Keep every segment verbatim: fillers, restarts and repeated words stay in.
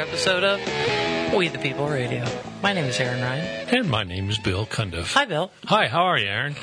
episode of We the People Radio. My name is Aaron Ryan. And my name is Bill Cundiff. Hi, Bill. Hi, how are you, Aaron?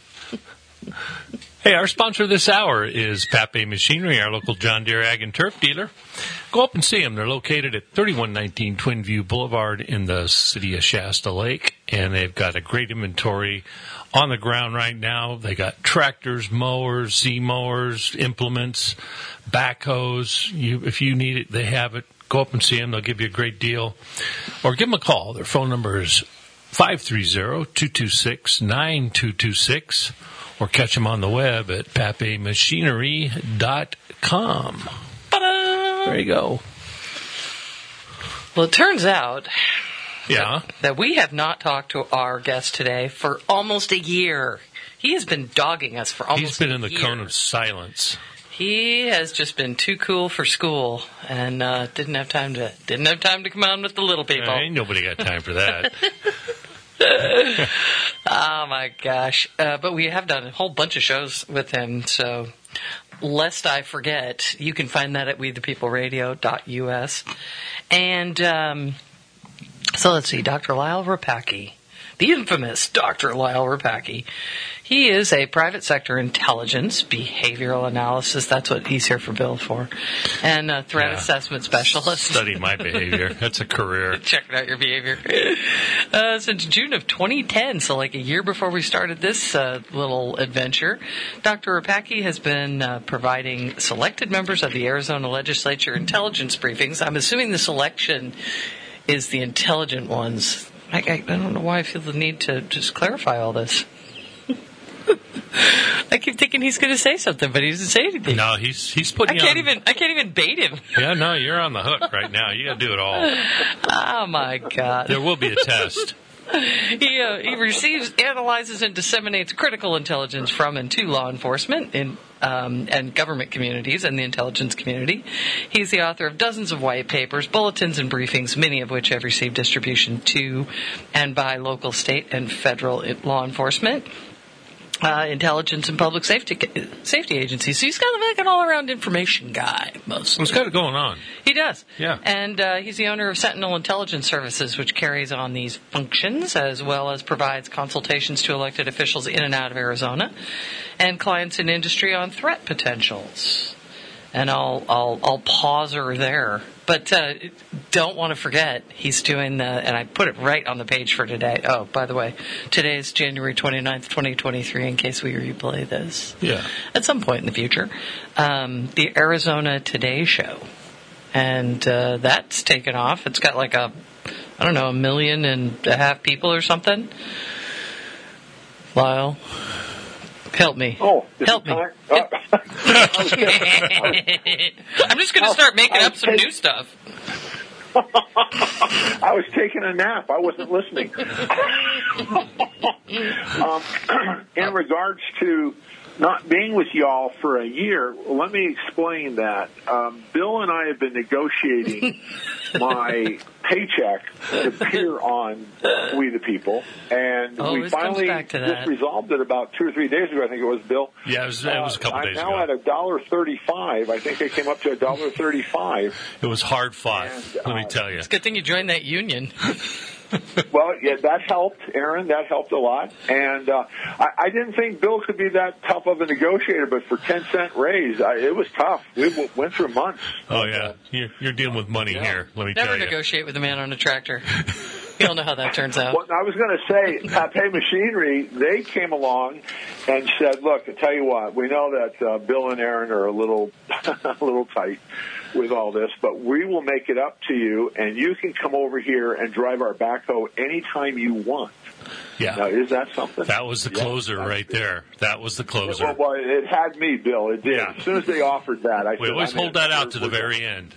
Hey, our sponsor this hour is Pape Machinery, our local John Deere Ag and Turf dealer. Go up and see them. They're located at thirty-one nineteen Twin View Boulevard in the city of Shasta Lake, and they've got a great inventory on the ground right now. They got tractors, mowers, Z-mowers, implements, backhoes. You, if you need it, they have it. Go up and see them. They'll give you a great deal. Or give them a call. Their phone number is five three zero, two two six, nine two two six. Or catch them on the web at pape machinery dot com. Ta-da! There you go. Well, it turns out Yeah. that, that we have not talked to our guest today for almost a year. He has been dogging us for almost He's been a in the year. cone of silence. He has just been too cool for school and uh, didn't have time to didn't have time to come on with the little people. Uh, ain't nobody got time for that. Oh, my gosh. Uh, but we have done a whole bunch of shows with him, so lest I forget, you can find that at we the people radio dot u s. And um, so let's see, Doctor Lyle Rapacki, the infamous Doctor Lyle Rapacki. He is a private sector intelligence, behavioral analysis, that's what he's here for Bill for, and a threat Yeah. assessment specialist. Study my behavior. That's a career. Checking out your behavior. Uh, since June of twenty ten, so like a year before we started this uh, little adventure, Doctor Rapacki has been uh, providing selected members of the Arizona Legislature intelligence briefings. I'm assuming the selection is the intelligent ones. I, I, I don't know why I feel the need to just clarify all this. I keep thinking he's going to say something, but he doesn't say anything. No, he's he's I putting can't you on, even. I can't even bait him. Yeah, no, you're on the hook right now. You got to do it all. Oh my God! There will be a test. He, uh, he receives, analyzes, and disseminates critical intelligence from and to law enforcement in, um, and government communities and the intelligence community. He's the author of dozens of white papers, bulletins, and briefings, many of which have received distribution to and by local, state, and federal law enforcement. Uh, intelligence and public safety safety agencies. So he's kind of like an all-around information guy, mostly. What's got it going on? He does. Yeah. And uh, he's the owner of Sentinel Intelligence Services, which carries on these functions as well as provides consultations to elected officials in and out of Arizona and clients in industry on threat potentials. And I'll I'll I'll pause her there. But uh, don't want to forget, he's doing the, and I put it right on the page for today. Oh, by the way, today is January twenty-ninth, twenty twenty-three, in case we replay this. Yeah. At some point in the future. Um, the Arizona Today Show. And uh, that's taken off. It's got like a, I don't know, a million and a half people or something. Lyle, help me. Oh, help me. Uh, I'm just going to start making up some new stuff. I was taking a nap. I wasn't listening. um, in regards to not being with y'all for a year, let me explain that. Um, Bill and I have been negotiating my paycheck to appear on We the People, and Oh, we this comes finally back to that. just resolved it about two or three days ago. I think it was, Bill. Yeah, it was, it was a couple uh, days I'm now ago. at a dollar thirty-five. I think I came up to a dollar thirty-five. It was hard fought, And, let me uh, tell you. It's a good thing you joined that union. Well, yeah, that helped, Aaron. That helped a lot. And uh, I, I didn't think Bill could be that tough of a negotiator, but for ten cent raise, I, it was tough. We w- went through months. Oh, yeah. You're, you're dealing with money Yeah. here, let me Never tell you. negotiate with a man on a tractor. You don't know how that turns out. Well, I was going to say, Pape Machinery, they came along and said, look, I tell you what, we know that uh, Bill and Aaron are a little, a little tight with all this, but we will make it up to you, and you can come over here and drive our backhoe anytime you want. Yeah. Now, is that something? That was the Yeah, closer that's right good. there. That was the closer. Well, well, it had me, Bill. It did. Yeah. As soon as they offered that, I We said, always I'm in. hold that out to the We're- very end.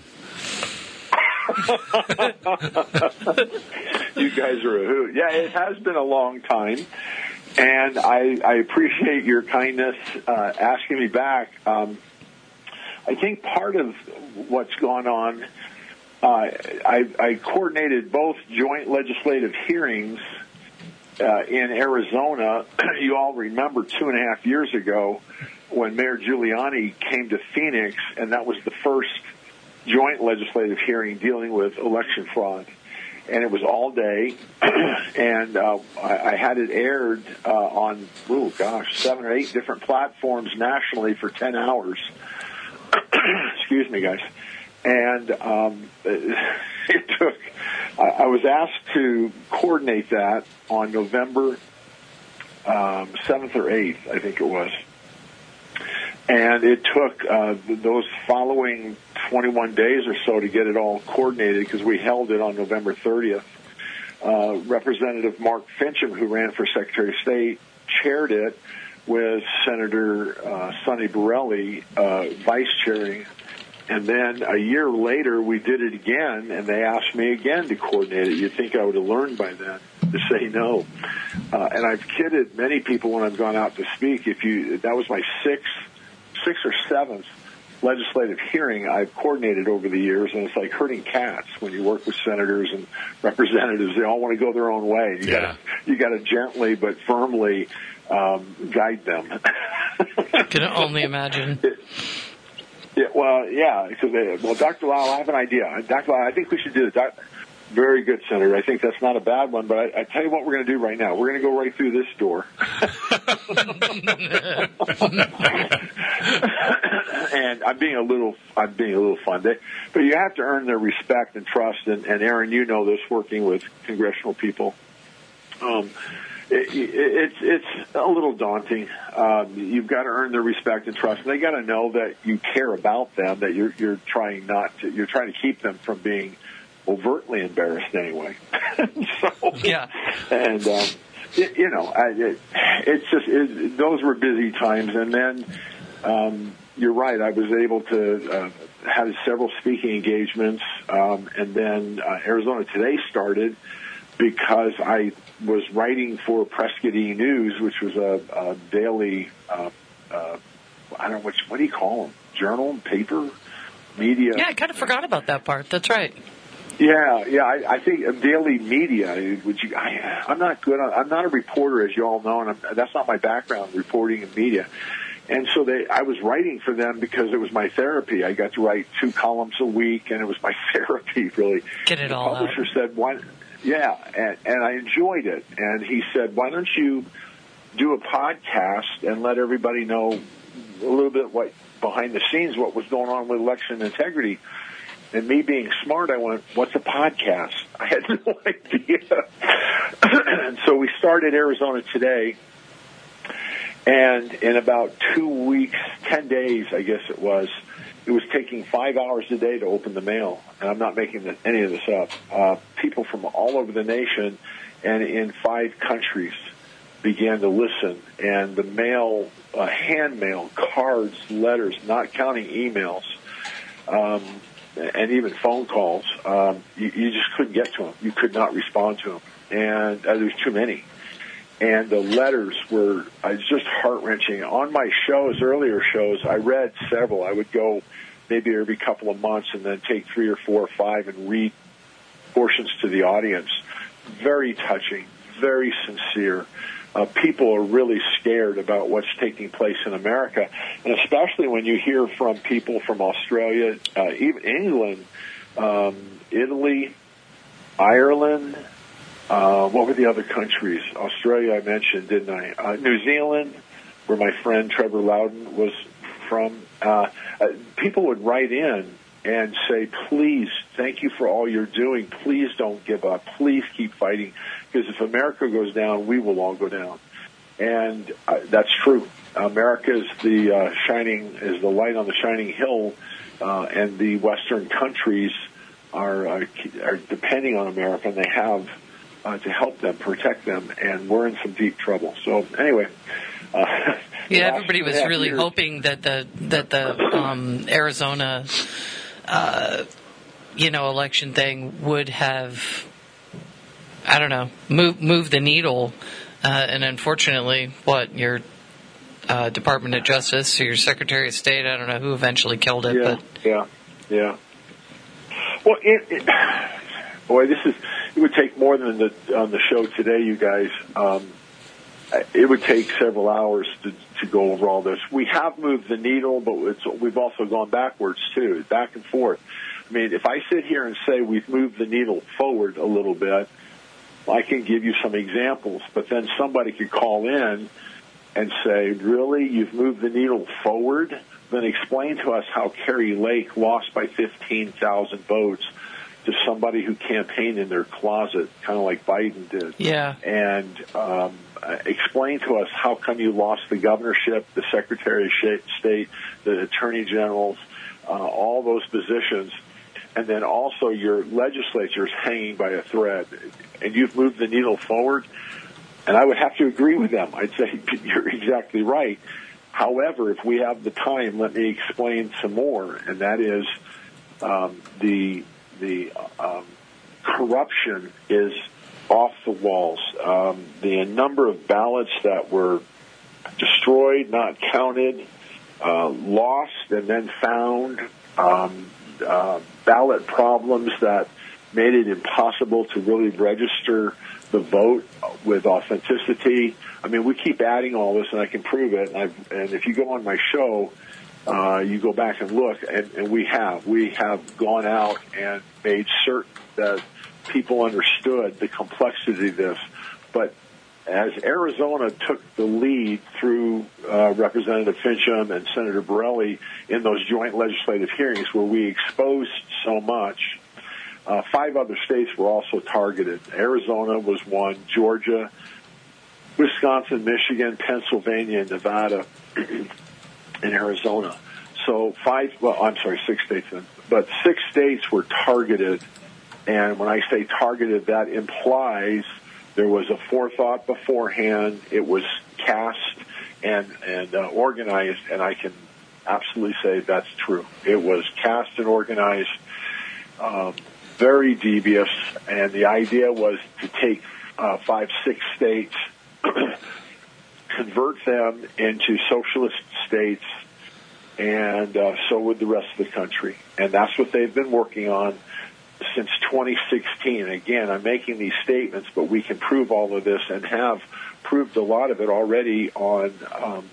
You guys are a hoot. Yeah, it has been a long time, and I, I appreciate your kindness uh, asking me back. Um, I think part of what's gone on, uh, I, I coordinated both joint legislative hearings uh, in Arizona. You all remember two and a half years ago when Mayor Giuliani came to Phoenix, and that was the first joint legislative hearing dealing with election fraud. And it was all day, and uh, I, I had it aired uh, on, oh gosh, seven or eight different platforms nationally for ten hours. Excuse me, guys. And um, it, it took, I, I was asked to coordinate that on November um, seventh or eighth, I think it was. And it took uh, those following twenty-one days or so to get it all coordinated because we held it on November thirtieth. Uh, Representative Mark Fincham, who ran for Secretary of State, chaired it with Senator uh, Sonny Borrelli uh, vice chairing. And then a year later, we did it again, and they asked me again to coordinate it. You'd think I would have learned by then to say no. Uh, and I've kidded many people when I've gone out to speak. If you, that was my sixth, sixth or seventh legislative hearing I've coordinated over the years, and it's like herding cats when you work with senators and representatives. They all want to go their own way. You yeah. got you got to gently but firmly um, guide them. Can only imagine. It, Yeah, well, yeah. So they, well, Doctor Lau, I have an idea. Doctor Lau, I think we should do it. Very good, Senator. I think that's not a bad one. But I, I tell you what, we're going to do right now. We're going to go right through this door. And I'm being a little, I'm being a little fun. They, but you have to earn their respect and trust. And, and Aaron, you know this, working with congressional people. Um, It, it, it's it's a little daunting. Um, you've got to earn their respect and trust, and they got to know that you care about them. That you're you're trying not to. You're trying to keep them from being overtly embarrassed anyway. so yeah, and um, it, you know, I, it, it's just it, those were busy times, and then um, you're right. I was able to uh, have several speaking engagements, um, and then uh, Arizona Today started because I was writing for Prescott E-News, which was a, a daily, uh, uh, I don't know, which, what do you call them? Journal, paper, media? Yeah, I kind of forgot about that part. That's right. Yeah, yeah, I, I think a daily media, which you, I, I'm not good on, I'm not a reporter, as you all know, and I'm, that's not my background, reporting and media. And so they, I was writing for them because it was my therapy. I got to write two columns a week, and it was my therapy, really. Get it the all publisher out. said, why... Yeah, and, and I enjoyed it. And he said, why don't you do a podcast and let everybody know a little bit what behind the scenes, what was going on with election integrity. And me being smart, I went, what's a podcast? I had no idea. And so we started Arizona Today. And in about two weeks, ten days, I guess it was, it was taking five hours a day to open the mail, and I'm not making the, any of this up. Uh, people from all over the nation and in five countries began to listen, and the mail, uh, hand mail, cards, letters, not counting emails, um, and even phone calls, um, you, you just couldn't get to them. You could not respond to them, and uh, there was too many. And the letters were uh, just heart-wrenching. On my shows, earlier shows, I read several. I would go maybe every couple of months and then take three or four or five and read portions to the audience. Very touching, very sincere. Uh, people are really scared about what's taking place in America, and especially when you hear from people from Australia, uh, even England, um, Italy, Ireland. Uh, what were the other countries? Australia I mentioned, didn't I? Uh, New Zealand, where my friend Trevor Loudon was from. Uh, uh, people would write in and say, please, thank you for all you're doing. Please don't give up. Please keep fighting. Because if America goes down, we will all go down. And uh, that's true. America is the uh, shining, is the light on the shining hill, uh, and the Western countries are, uh, are depending on America, and they have Uh, to help them, protect them, and we're in some deep trouble. So anyway, uh, yeah, everybody was really years. hoping that the that the um, Arizona, uh, you know, election thing would have, I don't know, move move the needle, uh, and unfortunately, what your uh, Department of Justice or your Secretary of State, I don't know who eventually killed it, yeah, but yeah, yeah. Well, it, it, boy, this is. It would take more than the on the show today, you guys. Um, it would take several hours to, to go over all this. We have moved the needle, but it's, we've also gone backwards too, back and forth. I mean, if I sit here and say we've moved the needle forward a little bit, I can give you some examples, but then somebody could call in and say, really, you've moved the needle forward? Then explain to us how Kerry Lake lost by fifteen thousand votes to somebody who campaigned in their closet, kind of like Biden did. Yeah. And um, explain to us how come you lost the governorship, the Secretary of State, the Attorney Generals, uh, all those positions, and then also your legislature is hanging by a thread, and you've moved the needle forward. And I would have to agree with them. I'd say you're exactly right. However, if we have the time, let me explain some more, and that is um, the the um, corruption is off the walls. Um, the number of ballots that were destroyed, not counted, uh, lost, and then found, um, uh, ballot problems that made it impossible to really register the vote with authenticity. I mean, we keep adding all this, and I can prove it. And, I've, and if you go on my show, uh, you go back and look, and, and we have. We have gone out and made certain that people understood the complexity of this. But as Arizona took the lead through uh, Representative Fincham and Senator Borelli in those joint legislative hearings where we exposed so much, uh, five other states were also targeted. Arizona was one, Georgia, Wisconsin, Michigan, Pennsylvania, and Nevada, and Arizona. So five, well, I'm sorry, six states then. But six states were targeted. And when I say targeted, that implies there was a forethought beforehand. It was cast and and uh, organized, and I can absolutely say that's true. It was cast and organized, um, very devious, and the idea was to take uh, five, six states, convert them into socialist states, and uh, so would the rest of the country. And that's what they've been working on since twenty sixteen. Again, I'm making these statements, but we can prove all of this and have proved a lot of it already on um,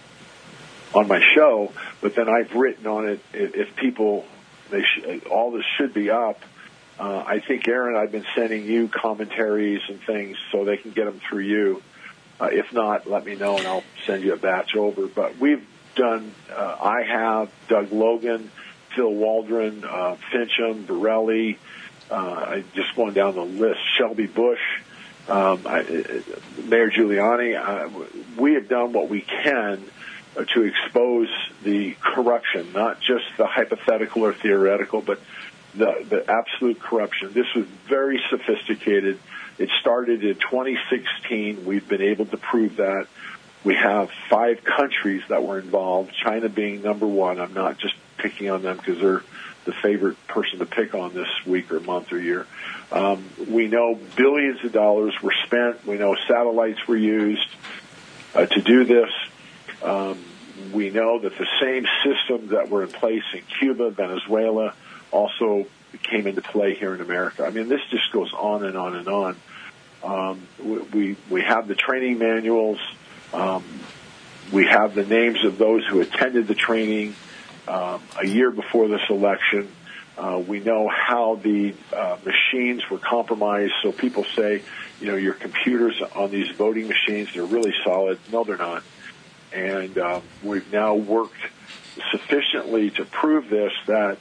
on my show. But then I've written on it. If, if people, they sh- all this should be up. Uh, I think, Aaron, I've been sending you commentaries and things so they can get them through you. Uh, if not, let me know and I'll send you a batch over. But we've done. Uh, I have Doug Logan, Phil Waldron, uh, Fincham, Borelli, uh, I just going down the list, Shelby Bush, um, I, Mayor Giuliani. Uh, we have done what we can uh, to expose the corruption, not just the hypothetical or theoretical, but the, the absolute corruption. This was very sophisticated. It started in twenty sixteen. We've been able to prove that. We have five countries that were involved, China being number one. I'm not just picking on them because they're the favorite person to pick on this week or month or year. Um, we know billions of dollars were spent. We know satellites were used uh, to do this. Um, we know that the same systems that were in place in Cuba, Venezuela, also came into play here in America. I mean, this just goes on and on and on. Um, we, we have the training manuals. Um, we have the names of those who attended the training um, a year before this election. Uh, we know how the uh, machines were compromised. So people say, you know, your computers on these voting machines, they're really solid. No, they're not. And um, we've now worked sufficiently to prove this that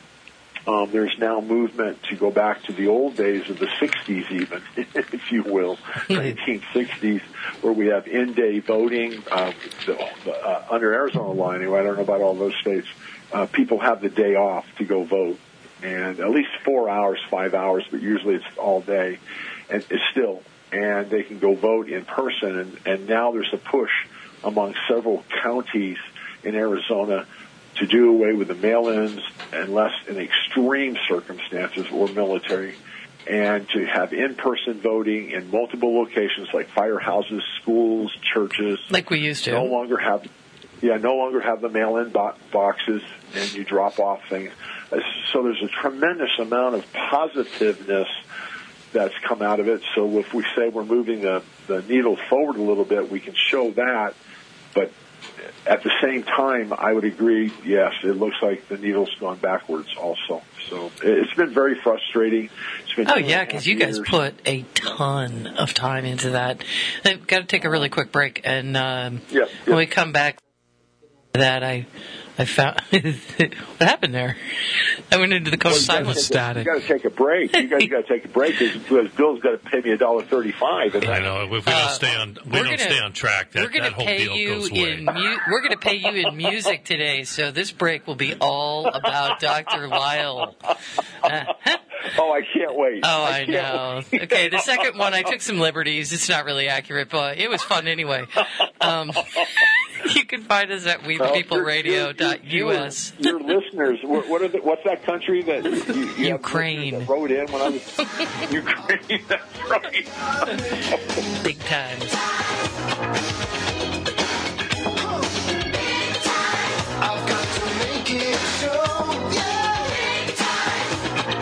Um, there's now movement to go back to the old days of the sixties even, if you will, nineteen sixties, where we have in-day voting. Uh, the, uh, under Arizona law, anyway, I don't know about all those states, uh, people have the day off to go vote. And at least four hours, five hours, but usually it's all day. And it's still, and they can go vote in person. And, and now there's a push among several counties in Arizona to do away with the mail-ins unless in extreme circumstances or military, and to have in-person voting in multiple locations like firehouses, schools, churches. Like we used to. No longer have, yeah, no longer have the mail-in bo- boxes and you drop off things. So there's a tremendous amount of positiveness that's come out of it. So if we say we're moving the, the needle forward a little bit, we can show that, but at the same time, I would agree, yes, it looks like the needle's gone backwards also. So it's been very frustrating. It's been oh, yeah, because you guys years. put a ton of time into that. I've got to take a really quick break, and um, Yep, yep. when we come back, that I I found what happened there. I went into the code of Well, you silence. gotta take a- You got to take a break. You guys got to take a break because Bill's got to pay me a dollar thirty-five. I know. If we don't Uh, stay on, we we're don't gonna- stay on track. That, We're going that to whole pay deal you goes away. in mu- we're going to pay you in music today. So this break will be all about Doctor Lyle. Uh, Oh, I can't wait. Oh, I, can't know. wait. Okay, the second one, I took some liberties. It's not really accurate, but it was fun anyway. Um, you can find us at we the Well, people your- radio your- dot U S. Your, your listeners, what, what are the, what's that country that you, you have Ukraine. listeners that wrote in when I was Ukraine? That's right. Big times. I've got to make it show, yeah. Big time.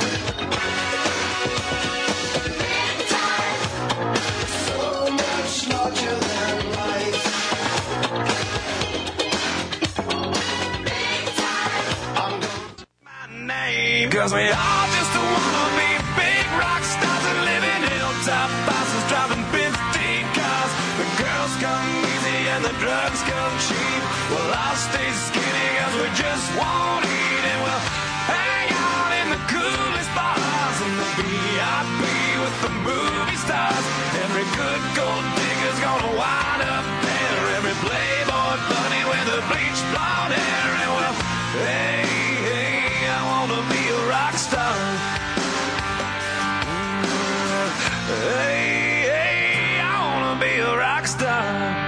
Big time. So much larger than life. Big time. I'm gonna my name, cause we all just wanna be big rock stars and live in hilltop houses driving fifteen cars. The girls come easy and the drugs come cheap. Well, I'll stay skinny cause we just won't eat. And we'll hang out in the coolest bars in the V I P with the movie stars. Every good gold digger's gonna wind up there. Every playboy bunny with the bleached blonde hair. And well, hey, hey, I wanna be a rock star. Hey, hey, I wanna be a rock star.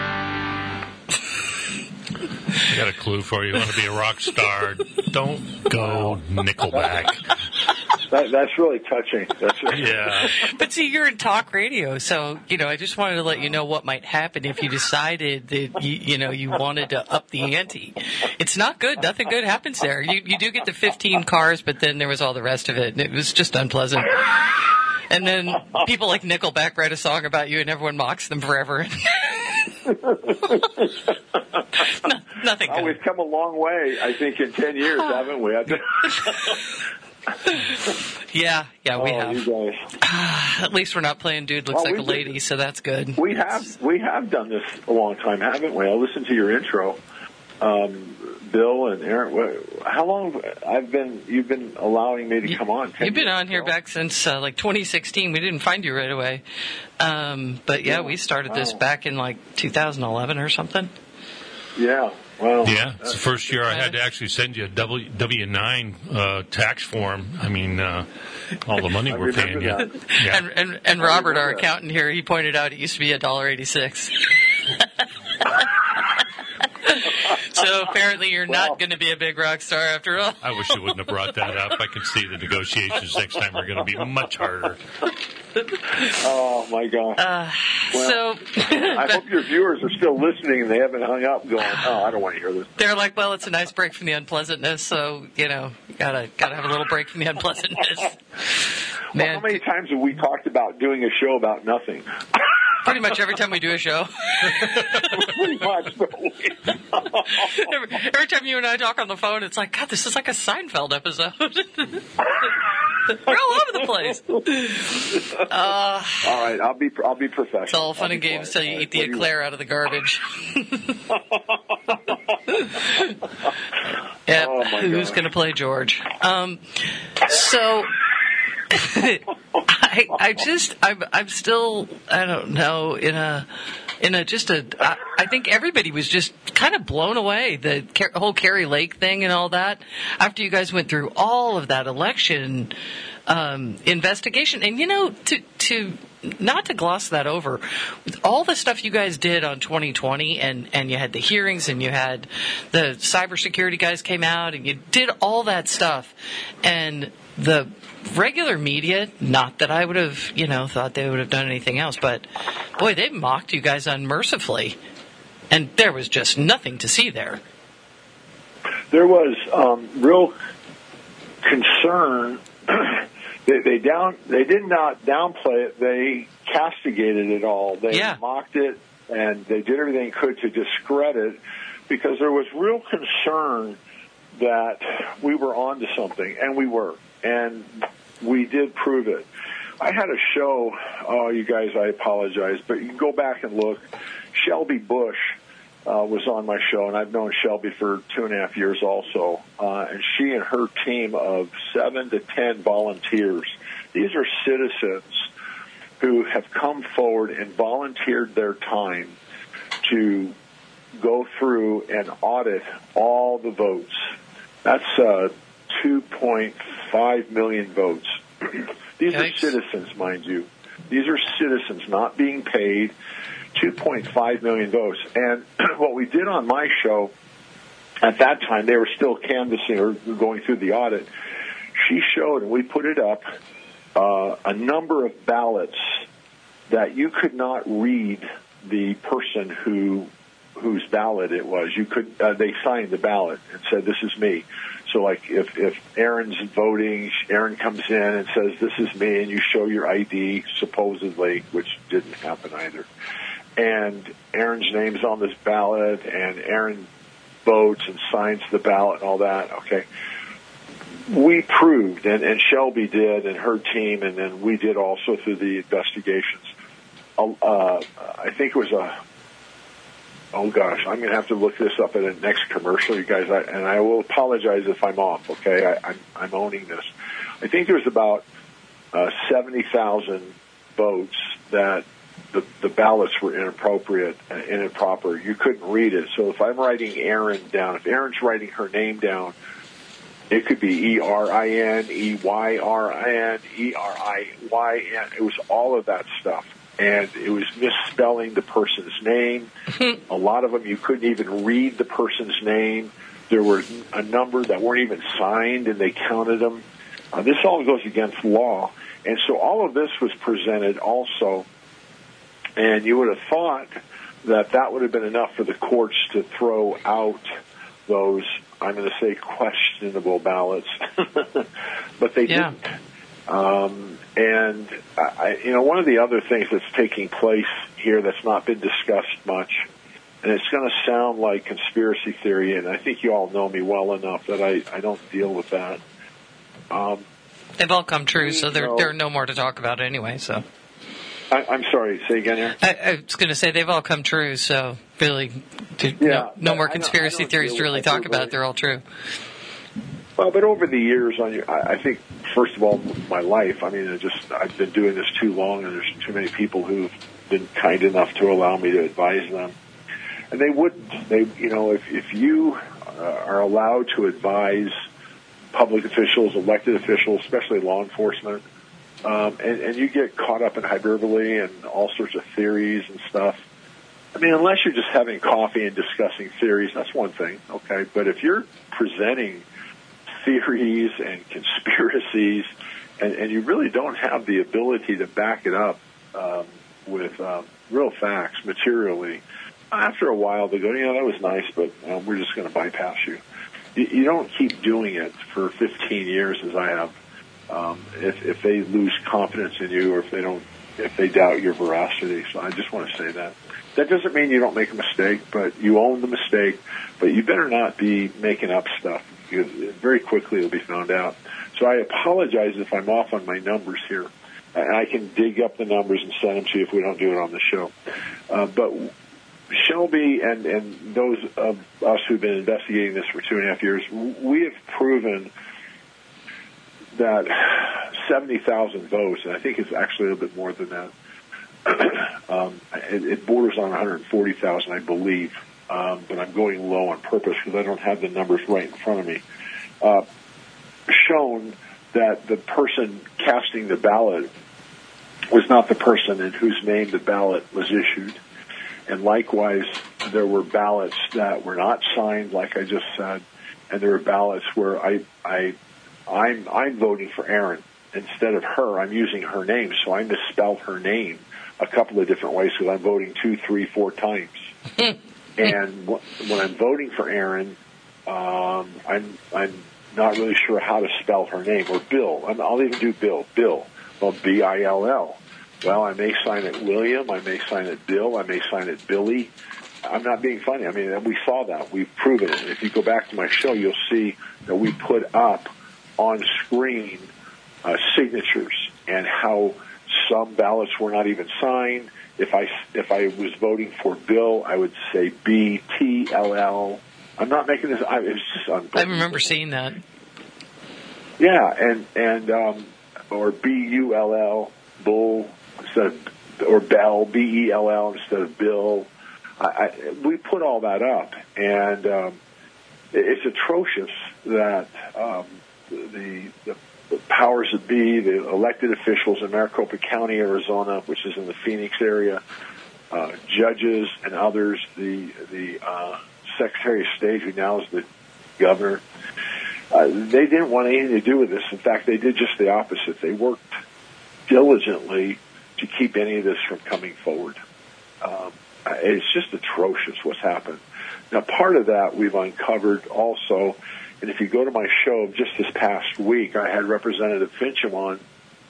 I got a clue for you. You want to be a rock star? Don't go Nickelback. That, that's really touching. That's really, Yeah. But see, you're in talk radio, so, you know, I just wanted to let you know what might happen if you decided that, you, you know, you wanted to up the ante. It's not good. Nothing good happens there. You, you do get the fifteen cars, but then there was all the rest of it, and it was just unpleasant. And then people like Nickelback write a song about you, and everyone mocks them forever. no, nothing oh, good. we've come a long way, I think, in ten years, haven't we? I think, Yeah, yeah, we oh, have. you guys. At least we're not playing Dude Looks Well, Like a we- Lady, so that's good. We have we have done this a long time, haven't we? I listened to your intro, um, Bill and Aaron. wh- How long I've been? You've been allowing me to come on? ten You've been years on here ago? back since uh, like twenty sixteen. We didn't find you right away. Um, but yeah, we started this Wow. back in like two thousand eleven or something. Yeah. Well. Yeah, it's the first year I had to actually send you a W nine uh, tax form. I mean, uh, all the money I we're paying you. remember that. Yeah. And, and, and Robert, our remember that. accountant here, he pointed out it used to be one dollar eighty-six. So apparently you're Well- not going to be a big rock star after all. I wish you wouldn't have brought that up. I can see the negotiations next time are going to be much harder. Oh my God. Uh, Well, so I hope your viewers are still listening and they haven't hung up, going, "Oh, I don't want to hear this." they're like, well, it's a nice break from the unpleasantness, so, you know, you gotta, gotta have a little break from the unpleasantness. Well, Man, how many times have we talked about doing a show about nothing? pretty much every time we do a show. Pretty much. But we, every, every time you and I talk on the phone, it's like, God, this is like a Seinfeld episode. We're all over the place. Uh, all right, I'll be I'll be professional. it's all fun I'll and be games quiet. till you All eat right, the what do you eclair out of the garbage. Yep. Oh, my Who's God. going to play George? Um, so I, I just, I'm, I'm still, I don't know, in a, in a, just a, I, I think everybody was just kind of blown away. The Car- whole Carrie Lake thing and all that. After you guys went through all of that election um, investigation, and you know, to to. Not to gloss that over, with all the stuff you guys did on twenty twenty, and, and you had the hearings, and you had the cybersecurity guys came out, and you did all that stuff, and the regular media, not that I would have, you know, thought they would have done anything else, but boy, they mocked you guys unmercifully, and there was just nothing to see there. There was um, real concern. They, they down. They did not downplay it. They castigated it all. They Yeah. mocked it, and they did everything they could to discredit, because there was real concern that we were onto something, and we were. and we did prove it. I had a show, oh, you guys, I apologize, but you can go back and look. Shelby Bush uh, was on my show, and I've known Shelby for two and a half years also. Uh, and she and her team of seven to ten volunteers, these are citizens who have come forward and volunteered their time to go through and audit all the votes. That's uh, two point five million votes. These Yikes. Are citizens, mind you. These are citizens not being paid. two point five million votes. And what we did on my show, at that time, they were still canvassing or going through the audit. She showed, and we put it up, uh, a number of ballots that you could not read the person who whose ballot it was. You could uh, they signed the ballot and said, "This is me." So, like, if if Aaron's voting, Aaron comes in and says, "This is me," and you show your I D, supposedly, which didn't happen either, and Aaron's name's on this ballot, and Aaron votes and signs the ballot and all that. Okay, we proved, and, and Shelby did, and her team, and then we did also through the investigations. Uh, I think it was a. Oh gosh, I'm going to have to look this up at the next commercial, you guys, I, and I will apologize if I'm off, okay? I, I'm, I'm owning this. I think there was about uh, seventy thousand votes that the, the ballots were inappropriate and improper. You couldn't read it. So if I'm writing Erin down, if Erin's writing her name down, it could be E R I N, E Y R I N, E R I Y N. It was all of that stuff. And it was misspelling the person's name. A lot of them, you couldn't even read the person's name. There were a number that weren't even signed, and they counted them. Uh, this all goes against law. And so all of this was presented also. And you would have thought that that would have been enough for the courts to throw out those, I'm going to say, questionable ballots. But they yeah. didn't. Um, and, I, you know, one of the other things that's taking place here that's not been discussed much, and it's going to sound like conspiracy theory, and I think you all know me well enough that I, I don't deal with that. Um, They've all come true, so there, there are no more to talk about anyway, so. I, I'm sorry, say again here? I, I was going to say they've all come true, so really, to, yeah, no, no more conspiracy I don't, I don't theories to really talk about. They're all true. Well, but over the years, on your, I, I think, first of all, my life, I mean, I just, I've been doing this too long, and there's too many people who've been kind enough to allow me to advise them. And they wouldn't. They, you know, if, if you uh, are allowed to advise public officials, elected officials, especially law enforcement, um, and, and you get caught up in hyperbole and all sorts of theories and stuff, I mean, unless you're just having coffee and discussing theories, that's one thing, okay? But if you're presenting theories and conspiracies, and, and you really don't have the ability to back it up um, with um, real facts materially, after a while they go, you know, that was nice, but um, we're just going to bypass you. you. You don't keep doing it for fifteen years as I have. Um, if, if they lose confidence in you, or if they don't, if they doubt your veracity. So I just want to say that. That doesn't mean you don't make a mistake, but you own the mistake. But you better not be making up stuff, because very quickly it'll be found out. So I apologize if I'm off on my numbers here. And I can dig up the numbers and send them to you if we don't do it on the show. Uh, but Shelby and, and those of us who've been investigating this for two and a half years, we have proven that seventy thousand votes, and I think it's actually a little bit more than that, um, it, it borders on one hundred forty thousand, I believe. Um, but I'm going low on purpose because I don't have the numbers right in front of me, uh, shown that the person casting the ballot was not the person in whose name the ballot was issued. And likewise, there were ballots that were not signed, like I just said, and there were ballots where I, I, I'm, I'm voting for Erin instead of her. I'm using her name, so I misspelled her name a couple of different ways because I'm voting two, three, four times. And when I'm voting for Erin, um, I'm I'm not really sure how to spell her name, or Bill. I'm, I'll even do Bill. Bill. Well, B I L L. Well, I may sign it William. I may sign it Bill. I may sign it Billy. I'm not being funny. I mean, we saw that. We've proven it. If you go back to my show, you'll see that we put up on screen uh, signatures and how some ballots were not even signed. If I if I was voting for Bill, I would say B T L L. I'm not making this. I, it's just unbelievable. I remember seeing that. Yeah, and and um, or B U L L, Bull instead of, or Bell, B E L L instead of Bill. I, I, we put all that up, and um, it's atrocious that um, the, the the powers that be, the elected officials in Maricopa County, Arizona, which is in the Phoenix area, uh, judges and others, the the uh, Secretary of State, who now is the governor, uh, they didn't want anything to do with this. In fact, they did just the opposite. They worked diligently to keep any of this from coming forward. Um, it's just atrocious what's happened. Now, part of that we've uncovered also, and if you go to my show just this past week, I had Representative Fincham on,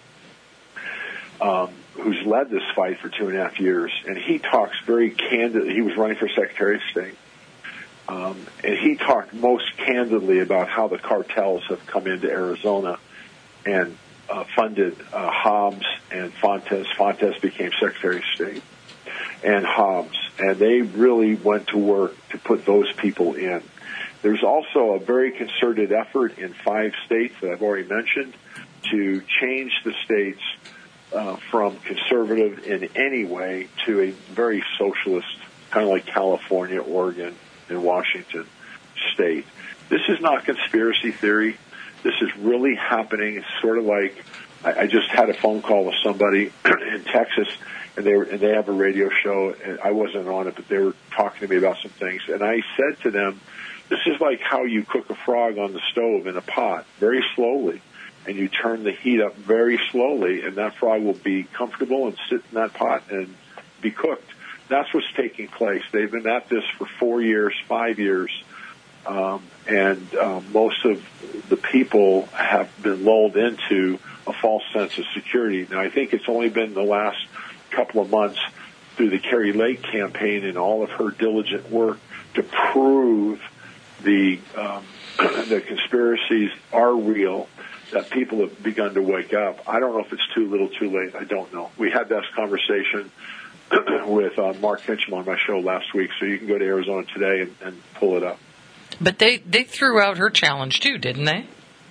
um, who's led this fight for two and a half years, and he talks very candidly. He was running for Secretary of State, um, and he talked most candidly about how the cartels have come into Arizona and uh, funded uh, Hobbs and Fontes. Fontes became Secretary of State, and Hobbs, and they really went to work to put those people in. There's also a very concerted effort in five states that I've already mentioned to change the states uh, from conservative in any way to a very socialist, kind of like California, Oregon, and Washington state. This is not conspiracy theory. This is really happening. It's sort of like I, I just had a phone call with somebody in Texas, and they were, and they have a radio show, and I wasn't on it, but they were talking to me about some things, and I said to them, this is like how you cook a frog on the stove in a pot, very slowly, and you turn the heat up very slowly, and that frog will be comfortable and sit in that pot and be cooked. That's what's taking place. They've been at this for four years, five years, um, and uh, most of the people have been lulled into a false sense of security. Now, I think it's only been the last couple of months through the Carrie Lake campaign and all of her diligent work to prove the um, the conspiracies are real, that people have begun to wake up. I don't know if it's too little, too late. I don't know. We had this conversation with uh, Mark Fincham on my show last week, so you can go to Arizona Today and, and pull it up. But they, they threw out her challenge, too, didn't they?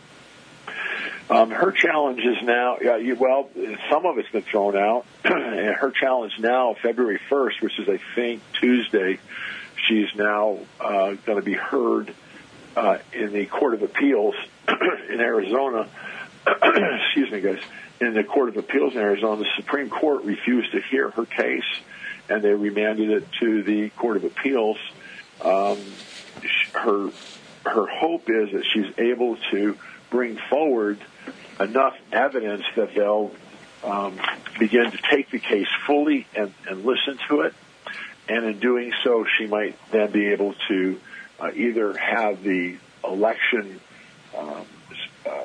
Um, her challenge is now, yeah, you, well, some of it's been thrown out. And her challenge now, February first, which is, I think, Tuesday, she's now uh, going to be heard uh, in the Court of Appeals in Arizona. Excuse me, guys. In the Court of Appeals in Arizona, the Supreme Court refused to hear her case, and they remanded it to the Court of Appeals. Um, her her hope is that she's able to bring forward enough evidence that they'll um, begin to take the case fully and, and listen to it. And in doing so, she might then be able to uh, either have the election um, uh,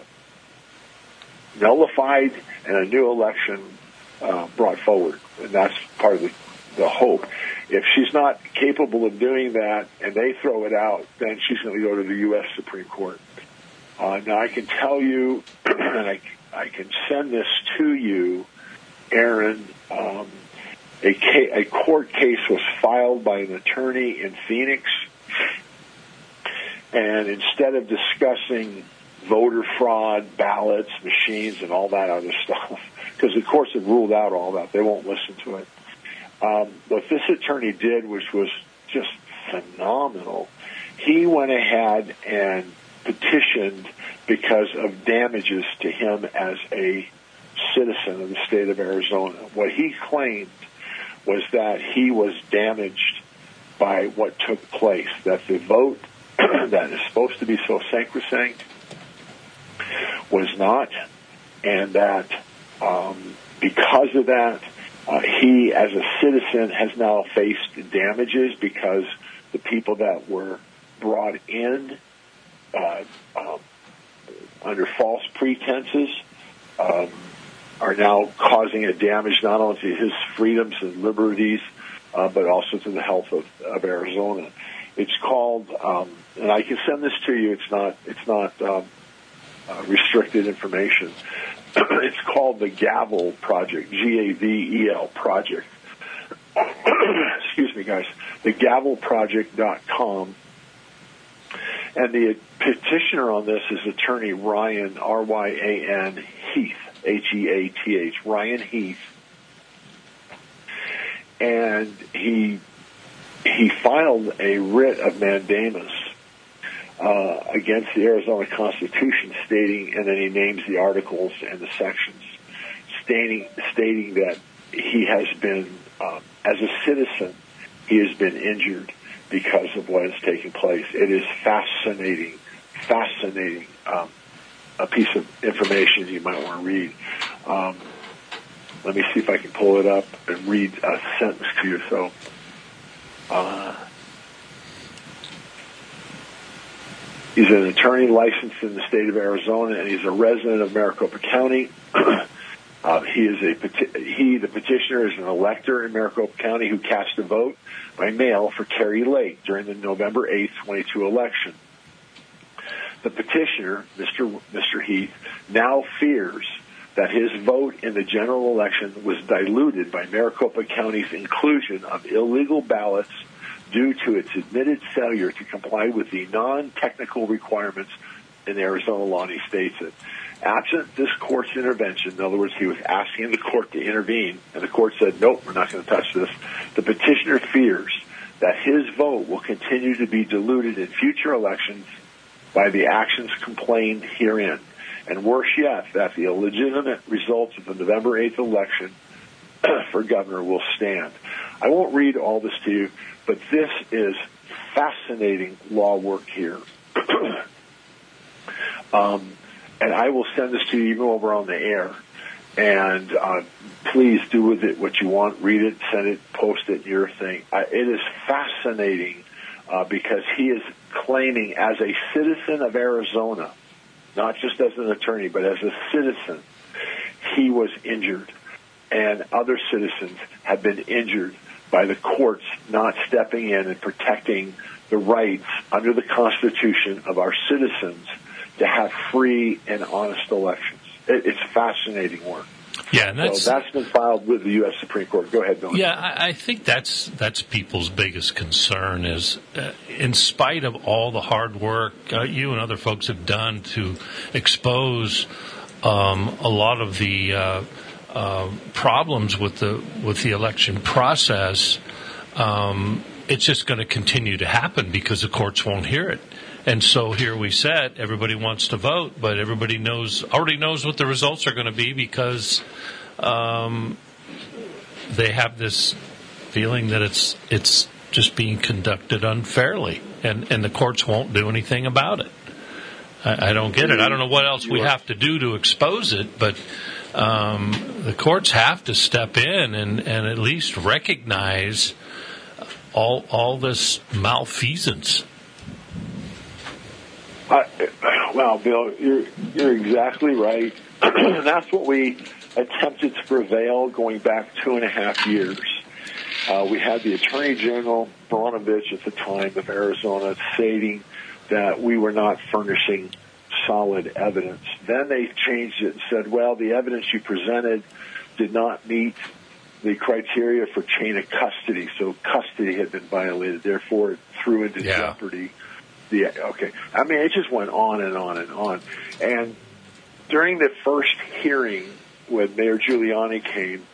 nullified and a new election uh, brought forward. And that's part of the, the hope. If she's not capable of doing that and they throw it out, then she's going to go to the U S Supreme Court. Uh, now, I can tell you, and I, I can send this to you, Aaron, um, A, ca- a court case was filed by an attorney in Phoenix, and instead of discussing voter fraud, ballots, machines, and all that other stuff, because the courts have ruled out all that, they won't listen to it. Um, what this attorney did, which was just phenomenal, he went ahead and petitioned because of damages to him as a citizen of the state of Arizona. What he claimed was that he was damaged by what took place, that the vote that is supposed to be so sacrosanct was not, and that um, because of that, uh, he, as a citizen, has now faced damages because the people that were brought in uh, um, under false pretenses um, are now causing a damage not only to his freedoms and liberties, uh, but also to the health of, of Arizona. It's called, um, and I can send this to you. It's not, it's not um, uh, restricted information. It's called the Gavel Project, G A V E L Project. Excuse me, guys. the gavel project dot com. And the petitioner on this is attorney Ryan, R Y A N, Heath, H E A T H, Ryan Heath. And he he filed a writ of mandamus uh, against the Arizona Constitution, stating, and then he names the articles and the sections, stating stating that he has been, um, as a citizen, he has been injured because of what is taking place. It is fascinating, fascinating, um, a piece of information you might want to read. Um, let me see if I can pull it up and read a sentence to you. So, uh, he's an attorney licensed in the state of Arizona, and he's a resident of Maricopa County. Uh, he is a peti- he, the petitioner, is an elector in Maricopa County who cast a vote by mail for Kerry Lake during the November eighth, twenty-two election. The petitioner, Mister Mister Heath, now fears that his vote in the general election was diluted by Maricopa County's inclusion of illegal ballots due to its admitted failure to comply with the non-technical requirements in Arizona law, and he states it. Absent this court's intervention, in other words, he was asking the court to intervene, and the court said, nope, we're not going to touch this. The petitioner fears that his vote will continue to be diluted in future elections by the actions complained herein. And worse yet, that the illegitimate results of the November eighth election for governor will stand. I won't read all this to you, but this is fascinating law work here. um, and I will send this to you even over on the air. And uh, please do with it what you want. Read it, send it, post it, your thing. Uh, it is fascinating uh, because he is claiming as a citizen of Arizona, not just as an attorney, but as a citizen, he was injured. And other citizens have been injured by the courts not stepping in and protecting the rights under the Constitution of our citizens to have free and honest elections. It, it's fascinating work. Yeah, and that's, so that's been filed with the U S Supreme Court. Go ahead, Bill. Yeah, I, I think that's that's people's biggest concern is, uh, in spite of all the hard work uh, you and other folks have done to expose um, a lot of the uh, uh, problems with the with the election process, um, it's just going to continue to happen because the courts won't hear it. And so here we sit, everybody wants to vote, but everybody knows already knows what the results are going to be because um, they have this feeling that it's it's just being conducted unfairly, and, and the courts won't do anything about it. I, I don't get it. I don't know what else we have to do to expose it, but um, the courts have to step in and, and at least recognize all all this malfeasance. Uh, well, Bill, you're you're exactly right. That's what we attempted to prevail going back two and a half years. Uh, we had the Attorney General Baranovich at the time of Arizona stating that we were not furnishing solid evidence. Then they changed it and said, well, the evidence you presented did not meet the criteria for chain of custody, so custody had been violated. Therefore, it threw into yeah. jeopardy. Yeah, okay. I mean, it just went on and on and on. And during the first hearing when Mayor Giuliani came,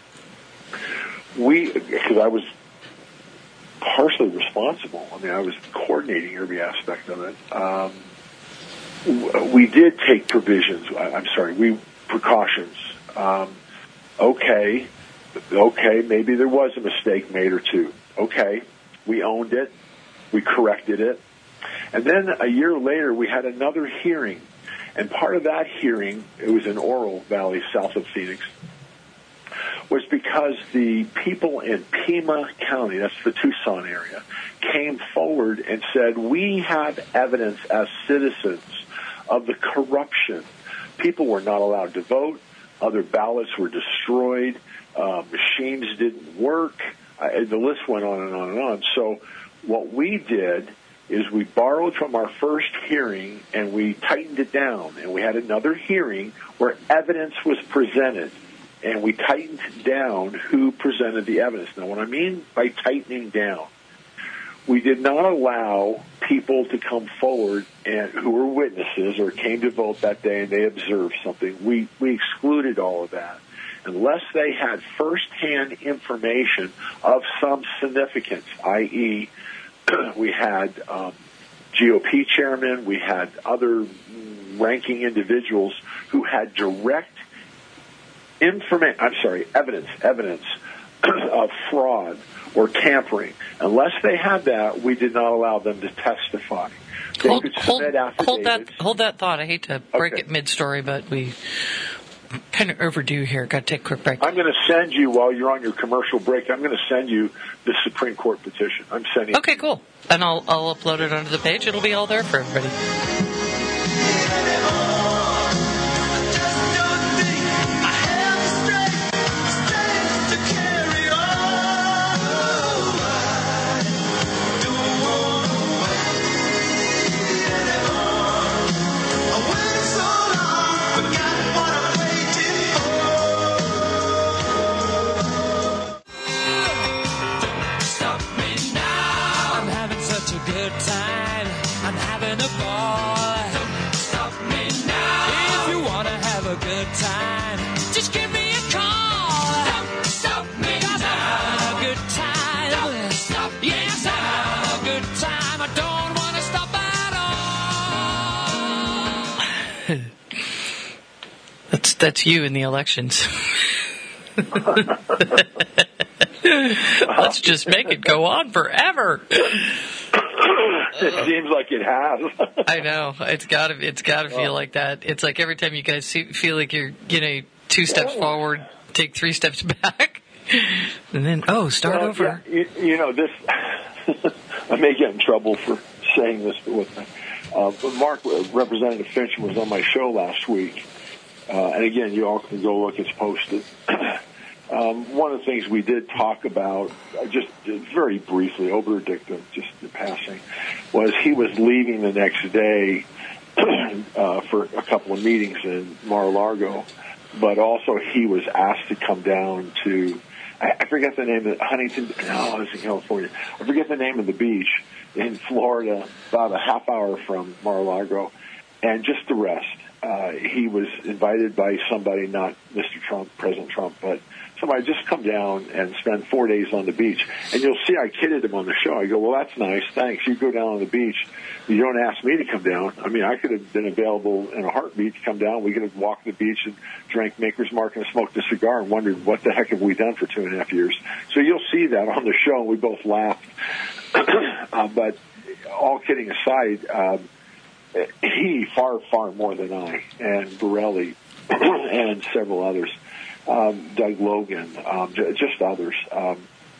we, because I was partially responsible, I mean, I was coordinating every aspect of it, um, we did take provisions, I'm sorry, we, precautions. Um, okay, okay, maybe there was a mistake made or two. Okay, we owned it, we corrected it. And then a year later, we had another hearing. And part of that hearing, it was in Oro Valley, south of Phoenix, was because the people in Pima County, that's the Tucson area, came forward and said, we have evidence as citizens of the corruption. People were not allowed to vote. Other ballots were destroyed. Uh, machines didn't work. Uh, the list went on and on and on. So what we did is we borrowed from our first hearing and we tightened it down, and we had another hearing where evidence was presented, and we tightened down who presented the evidence. Now, what I mean by tightening down, we did not allow people to come forward and who were witnesses or came to vote that day and they observed something. We we excluded all of that unless they had firsthand information of some significance, that is, we had um, G O P chairmen, we had other ranking individuals who had direct information. I'm sorry, evidence, evidence of fraud or tampering. Unless they had that, we did not allow them to testify. They hold, could hold, submit affidavits. hold that, hold that thought. I hate to break Okay. it mid-story, but we kind of overdue here. Got to take a quick break. I'm going to send you, while you're on your commercial break, I'm going to send you the Supreme Court petition. I'm sending. Okay, cool. And I'll I'll upload it onto the page. It'll be all there for everybody. Good time, I'm having a ball. Don't stop me now. If you wanna have a good time, just give me a call. Don't stop me now. I'm having a good time. Don't stop me yes, now. I'm having a good time. I don't wanna stop at all. That's that's you in the elections. Let's just make it go on forever. It seems like it has. I know it's got to it's got to feel like that. It's like every time you guys see, feel like you're you know two steps forward, take three steps back, and then oh start well, over. Yeah, you, you know this. I may get in trouble for saying this, but with uh, but Mark, Representative Finch was on my show last week, uh, and again, you all can go look. It's posted. Um, one of the things we did talk about, uh, just very briefly, oberdictum, just in passing, was he was leaving the next day uh, for a couple of meetings in Mar-a-Lago, but also he was asked to come down to, I, I forget the name of Huntington, no, I was in California. I forget the name of the beach in Florida, about a half hour from Mar-a-Lago, and just to rest. Uh, he was invited by somebody, not Mister Trump, President Trump, but somebody, just come down and spend four days on the beach. And you'll see I kidded him on the show. I go, well, that's nice. Thanks. You go down on the beach. You don't ask me to come down. I mean, I could have been available in a heartbeat to come down. We could have walked the beach and drank Maker's Mark and smoked a cigar and wondered what the heck have we done for two and a half years. So you'll see that on the show. We both laughed. uh, but all kidding aside, um, he far, far more than I, and Borelli, and several others, um, Doug Logan, um, j- just others. Um,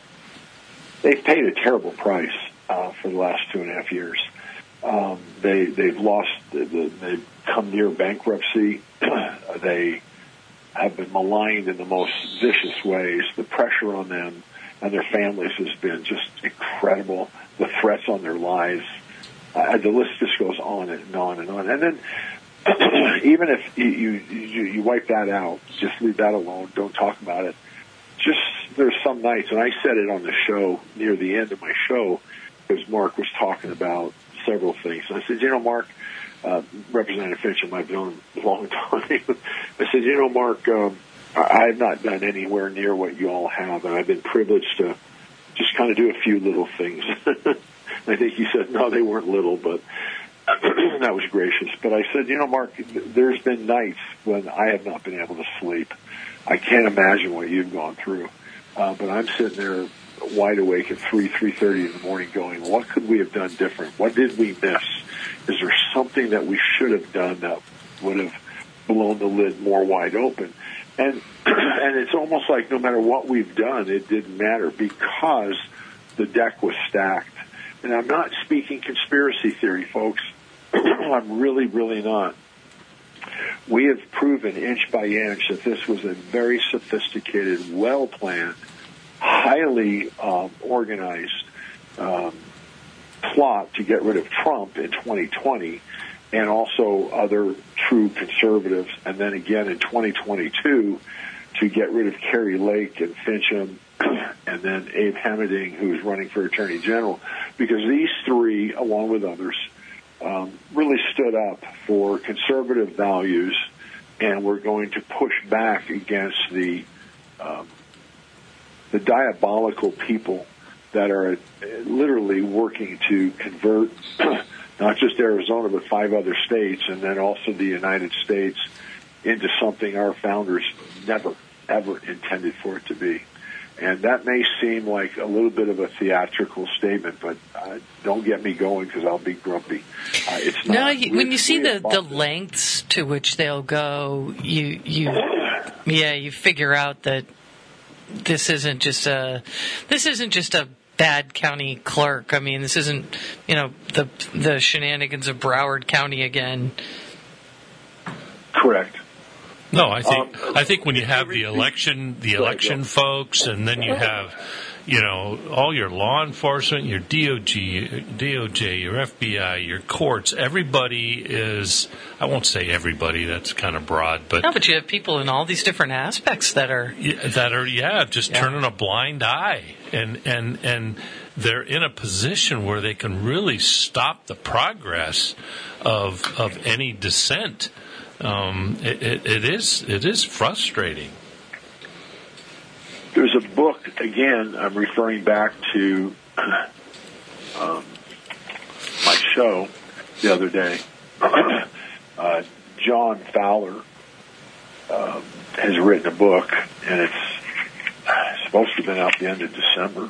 they've paid a terrible price uh, for the last two and a half years. Um, they they've lost, they've come near bankruptcy. They have been maligned in the most vicious ways. The pressure on them and their families has been just incredible. The threats on their lives. Uh, the list just goes on and on and on. And then even if you, you you wipe that out, just leave that alone, don't talk about it. Just there's some nights, and I said it on the show near the end of my show, because Mark was talking about several things. And I said, you know, Mark, uh, Representative Finch, I've known him a long time. I said, you know, Mark, um, I have not done anywhere near what you all have, and I've been privileged to just kind of do a few little things. I think he said, no, they weren't little, but that was gracious. But I said, you know, Mark, there's been nights when I have not been able to sleep. I can't imagine what you've gone through. Uh, but I'm sitting there wide awake at three, three thirty in the morning going, what could we have done different? What did we miss? Is there something that we should have done that would have blown the lid more wide open? And and it's almost like no matter what we've done, it didn't matter because the deck was stacked. And I'm not speaking conspiracy theory, folks. I'm really, really not. We have proven inch by inch that this was a very sophisticated, well-planned, highly um, organized um, plot to get rid of Trump in twenty twenty and also other true conservatives, and then again in twenty twenty-two to get rid of Kerry Lake and Fincham and then Abe Hamading, who's running for Attorney General, because these three, along with others, um, really stood up for conservative values and were going to push back against the um, the diabolical people that are literally working to convert not just Arizona but five other states and then also the United States into something our founders never, ever intended for it to be. And that may seem like a little bit of a theatrical statement, but uh, don't get me going because I'll be grumpy. Uh, it's not. No, you, when you see the, the lengths to which they'll go, you you yeah you figure out that this isn't just a this isn't just a bad county clerk. I mean, this isn't you know the the shenanigans of Broward County again. Correct. No, I think Um, I think when you have the election, the election folks, and then you have, you know, all your law enforcement, your D O G, D O J, your F B I, your courts, everybody is. I won't say everybody. That's kind of broad, but No, but you have people in all these different aspects that are. yeah, that are yeah, just Yeah. turning a blind eye, and and and they're in a position where they can really stop the progress of of any dissent. Um, it, it, it is it is frustrating. There's a book, again, I'm referring back to um, my show the other day. uh, John Fowler uh, has written a book, and it's supposed to have been out the end of December.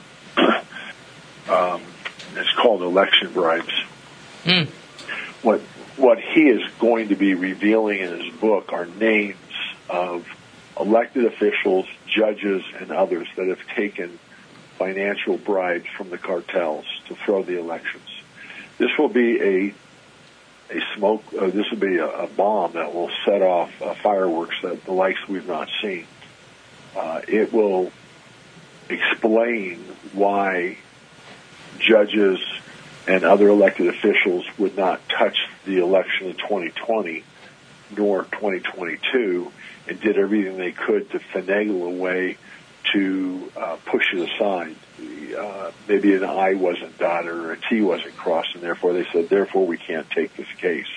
um, it's called Election Bribes. Mm. What what he is going to be revealing in his book are names of elected officials, judges, and others that have taken financial bribes from the cartels to throw the elections. This will be a a smoke. Uh, this will be a, a bomb that will set off uh, fireworks that the likes we've not seen. Uh, it will explain why judges and other elected officials would not touch the election of twenty twenty nor twenty twenty-two and did everything they could to finagle a way to uh, push it aside. Uh, maybe an I wasn't dotted or a T wasn't crossed, and therefore they said, therefore we can't take this case.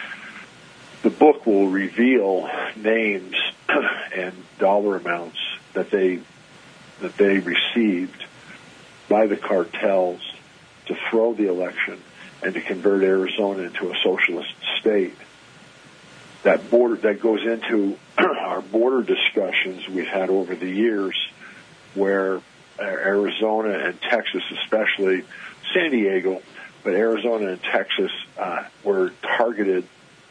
The book will reveal names and dollar amounts that they that they received by the cartels to throw the election and to convert Arizona into a socialist state. That border that goes into our border discussions we've had over the years, where Arizona and Texas, especially San Diego, but Arizona and Texas uh, were targeted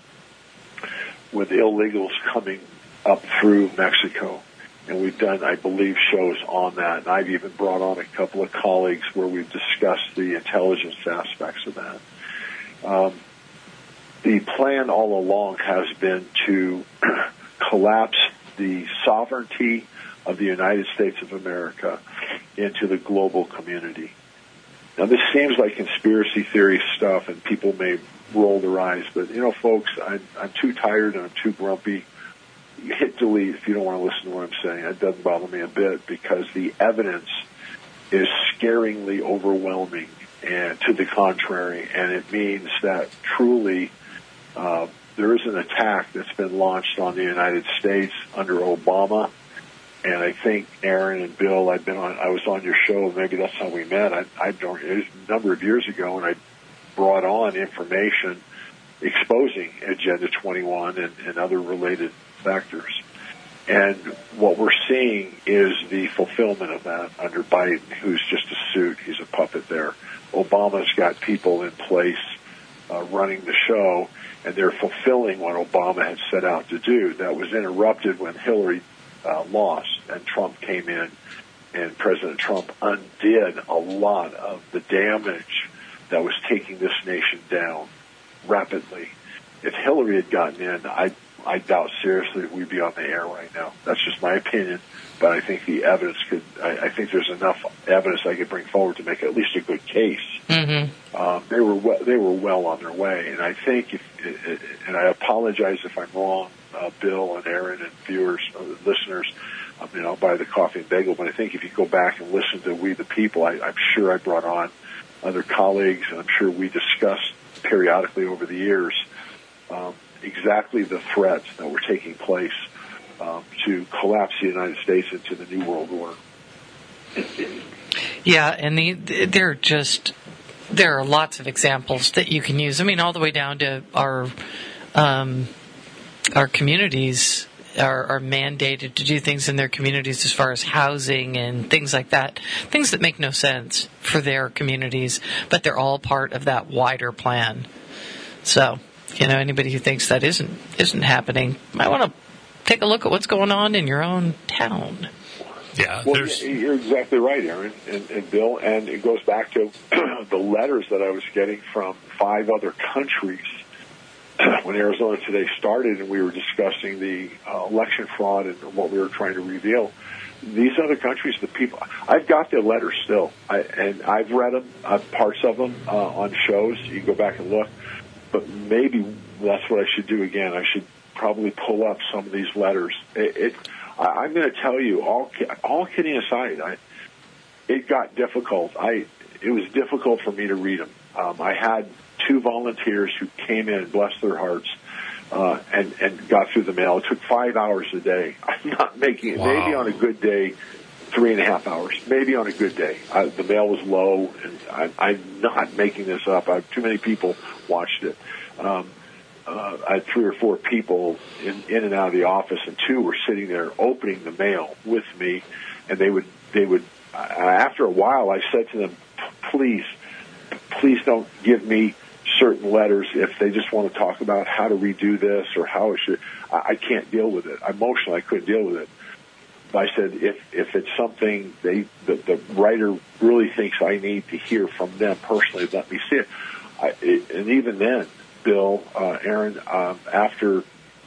with illegals coming up through Mexico. And we've done, I believe, shows on that. And I've even brought on a couple of colleagues where we've discussed the intelligence aspects of that. Um, the plan all along has been to collapse the sovereignty of the United States of America into the global community. Now, this seems like conspiracy theory stuff, and people may roll their eyes, but, you know, folks, I'm, I'm too tired and I'm too grumpy. You hit delete if you don't want to listen to what I'm saying. It doesn't bother me a bit because the evidence is scaringly overwhelming and to the contrary, and it means that truly uh, there is an attack that's been launched on the United States under Obama. And I think Aaron and Bill, I've been on, I was on your show, maybe that's how we met. I, I don't, it was a number of years ago, and I brought on information exposing Agenda twenty-one and, and other related factors. And what we're seeing is the fulfillment of that under Biden, who's just a suit. He's a puppet there. Obama's got people in place uh, running the show, and they're fulfilling what Obama had set out to do. That was interrupted when Hillary uh, lost and Trump came in, and President Trump undid a lot of the damage that was taking this nation down rapidly. If Hillary had gotten in, I I doubt seriously that we'd be on the air right now. That's just my opinion. But I think the evidence could, I, I think there's enough evidence I could bring forward to make at least a good case. Mm-hmm. Um, they were we- they were well on their way, and I think, if, and I apologize if I'm wrong, uh, Bill and Aaron and viewers, uh, listeners. I mean, I'll buy the coffee and bagel, but I think if you go back and listen to We the People, I, I'm sure I brought on other colleagues, and I'm sure we discussed periodically over the years um, exactly the threats that were taking place um, to collapse the United States into the New World Order. Yeah, and the, they're just, there are lots of examples that you can use. I mean, all the way down to our um, our communities are, are mandated to do things in their communities as far as housing and things like that. Things that make no sense for their communities, but they're all part of that wider plan. So, you know, anybody who thinks that isn't isn't happening might want to take a look at what's going on in your own town. Yeah, well, there's... you're exactly right, Aaron and, and Bill, and it goes back to the letters that I was getting from five other countries when Arizona Today started, and we were discussing the uh, election fraud and what we were trying to reveal. These other countries, the people, I've got their letters still, I, and I've read them, uh, parts of them uh, on shows. You can go back and look, but maybe that's what I should do again. I should probably pull up some of these letters. It, it I, I'm going to tell you, all all kidding aside, I, it got difficult. I it was difficult for me to read them. Um, I had two volunteers who came in, bless their hearts, uh, and, and got through the mail. It took five hours a day. I'm not making it. Wow. Maybe on a good day, three and a half hours. Maybe on a good day. I, the mail was low, and I, I'm not making this up. I, too many people watched it. Um, uh, I had three or four people in, in and out of the office, and two were sitting there opening the mail with me, and they would, they would, uh, after a while, I said to them, please, please don't give me certain letters if they just want to talk about how to redo this or how it should. I, I can't deal with it. Emotionally, I couldn't deal with it. But I said, if if it's something they the, the writer really thinks I need to hear from them personally, let me see it. I, it and even then, Bill, uh, Aaron, um, after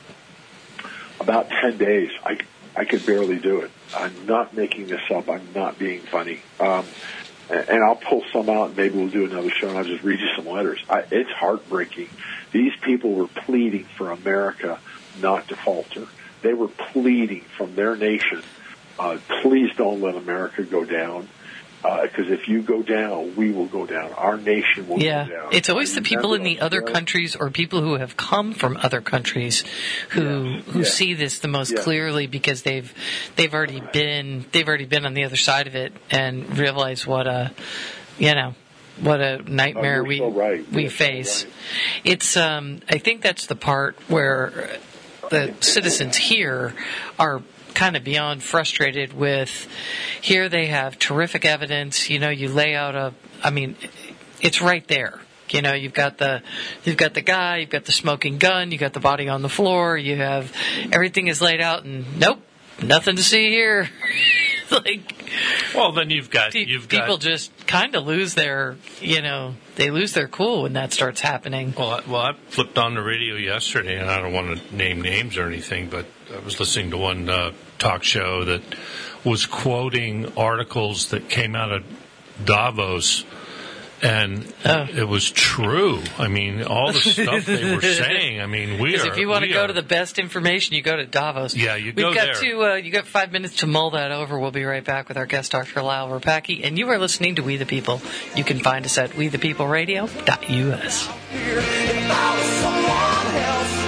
about ten days, I I could barely do it. I'm not making this up. I'm not being funny. Um, And I'll pull some out, and maybe we'll do another show, and I'll just read you some letters. I, it's heartbreaking. These people were pleading for America not to falter. They were pleading from their nation, uh, please don't let America go down, because uh, if you go down, we will go down. Our nation will yeah. go down. It's always the people in the other countries or people who have come from other countries who yes. who yes. see this the most yes. clearly because they've they've already been they've already been on the other side of it and realize what a you know what a nightmare oh, we so right. we you're face. So right. It's um I think that's the part where the citizens here are kind of beyond frustrated with. Here they have terrific evidence. You know, you lay out a, I mean, it's right there. You know, you've got the, you've got the guy, you've got the smoking gun, you got the body on the floor, you have, everything is laid out and nope, nothing to see here. Like, well, then you've got, you've got, people just kind of lose their, you know, they lose their cool when that starts happening. Well, I, well, I flipped on the radio yesterday, and I don't want to name names or anything, but I was listening to one uh, talk show that was quoting articles that came out of Davos, and oh. it was true. I mean, all the stuff they were saying. I mean, we are. If you want to go are, to the best information, you go to Davos. Yeah, you We've go got there. To, uh, you got five minutes to mull that over. We'll be right back with our guest, Doctor Lyle Rapacki, and you are listening to We the People. You can find us at we the people radio dot u s. If I was someone else,